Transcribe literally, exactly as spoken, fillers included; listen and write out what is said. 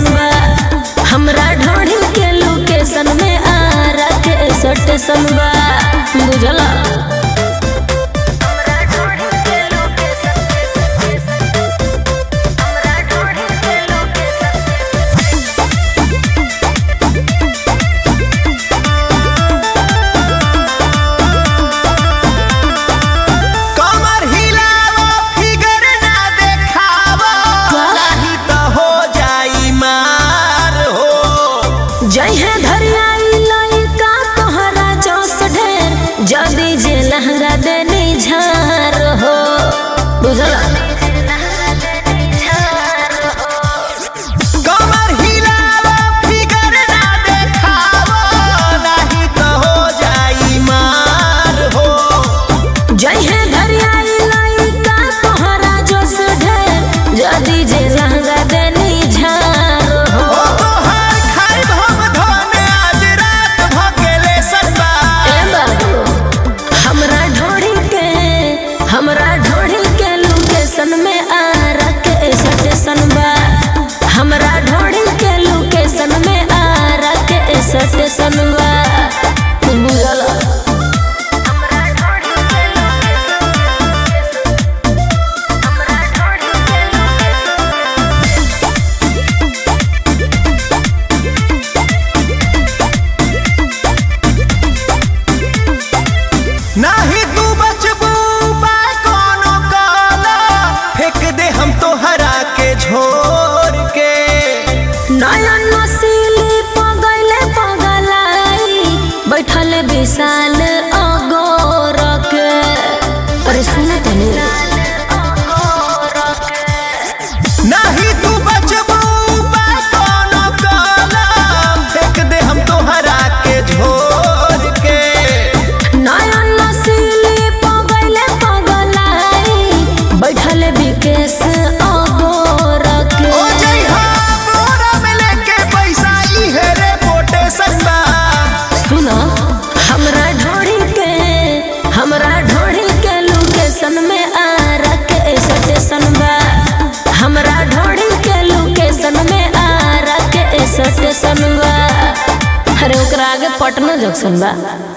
Station बा। हमरा ढोढ़ी के लोकेशन में आरा के स्टेशन बा। बुझला जय धरियाई लइका तोहरा जोश ढेर जदी जे लहंगा देनी झार हो। बुझला कमर हिलावा फिगर ना देखावा नहीं तो हो जाई मार हो। जय धरियाई लइका तोहरा जोश ढेर जदी जे लहंगा देनी झार हो। हमरा ढोढ़ी के लोकेशन में आरा के स्टेशन बा। हमरा ढोढ़ी के लोकेशन में आरा के स्टेशन बा। बुझला नहीं तू बचबू झोर के नयन नसीली पगले पगलाई बैठल विशाल अगोर के। अरे सुन तनी नहीं तू बचबू कोनो कलम फेंक दे हम तोहरा के झोर के। नयन नसीली पगले पगलाई बैठल विकेश हमरा ढोढ़ी के लोकेशन में आरा के स्टेशन बा। हमरा ढोढ़ी के लोकेशन में आरा के स्टेशन बा। अरे ओकरा आगे पटना जंक्शन बा।